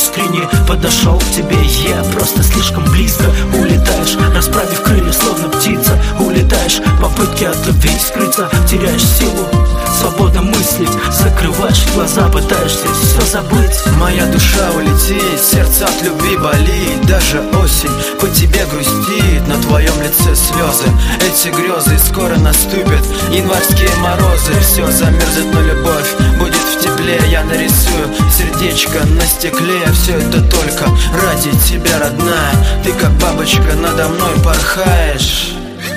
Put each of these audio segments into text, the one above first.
искренне подошел к тебе. Я просто слишком близко. Улетаешь, расправив крылья, словно птица. Улетаешь, попытки от любви скрыться. Теряешь силу, свободно мыслить. Закрываешь глаза, пытаешься все забыть. Моя душа улетит, сердце от любви болит. Даже осень по тебе грустит, на твоем лице слезы. Эти грезы скоро наступят, январские морозы. Все замерзнет, но любовь будет в тепле. Я нарисую сердечко на стекле. Все это только ради тебя, родная. Ты как бабочка надо мной порхаешь.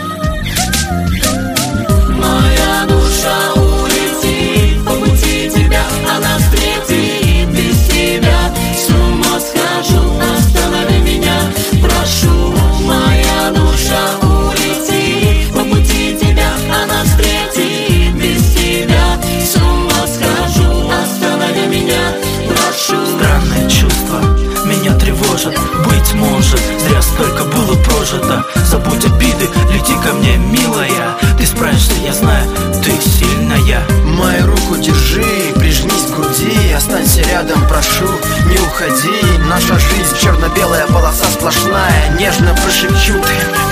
Моя душа улетит, по пути тебя она встретит. Без тебя с ума схожу, останови меня, прошу. Моя душа улетит, по пути тебя она встретит. Без тебя с ума схожу, останови меня, прошу. Странное чувство меня тревожит. Быть может, зря столько было прожито. Забудь обиды, лети ко мне, милая. Ты справишься, я знаю, ты сильная. Мою руку держи, прижмись к груди. Останься рядом, прошу, не уходи. Наша жизнь черно-белая полоса сплошная. Нежно прошепчу, ты